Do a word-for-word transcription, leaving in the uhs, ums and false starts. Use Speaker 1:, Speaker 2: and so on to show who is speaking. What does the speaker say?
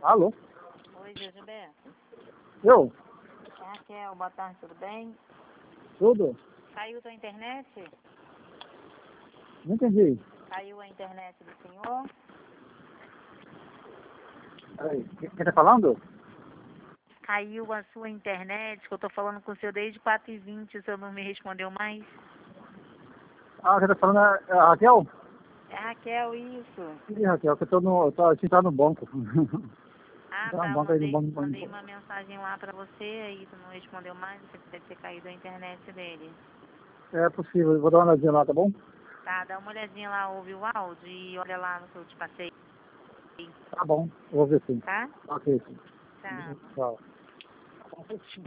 Speaker 1: Alô?
Speaker 2: Oi, Zé Gilberto.
Speaker 1: Eu?
Speaker 2: É a Raquel, boa tarde, tudo bem?
Speaker 1: Tudo?
Speaker 2: Caiu tua internet?
Speaker 1: Não entendi.
Speaker 2: Caiu a internet do senhor?
Speaker 1: Peraí, quem quem tá falando?
Speaker 2: Caiu a sua internet, que eu tô falando com o senhor desde quatro e vinte, o senhor não me respondeu mais?
Speaker 1: Ah, quem tá falando é é a Raquel?
Speaker 2: É a Raquel, isso.
Speaker 1: Ih, Raquel, que eu tô no. Eu tô aqui tá no banco.
Speaker 2: Ah,
Speaker 1: Tá no
Speaker 2: tá, eu
Speaker 1: banco aí no
Speaker 2: mandei,
Speaker 1: banco. no
Speaker 2: mandei
Speaker 1: banco.
Speaker 2: uma mensagem lá pra você, aí tu não respondeu mais, você deve ter caído a internet dele.
Speaker 1: É possível, eu vou dar uma olhadinha lá, tá bom?
Speaker 2: Tá, dá uma olhadinha lá, ouve o áudio e olha lá no que eu te passei,
Speaker 1: Tá bom, eu vou ver sim.
Speaker 2: tá?
Speaker 1: Ok, sim.
Speaker 2: Tchau.
Speaker 1: Tchau.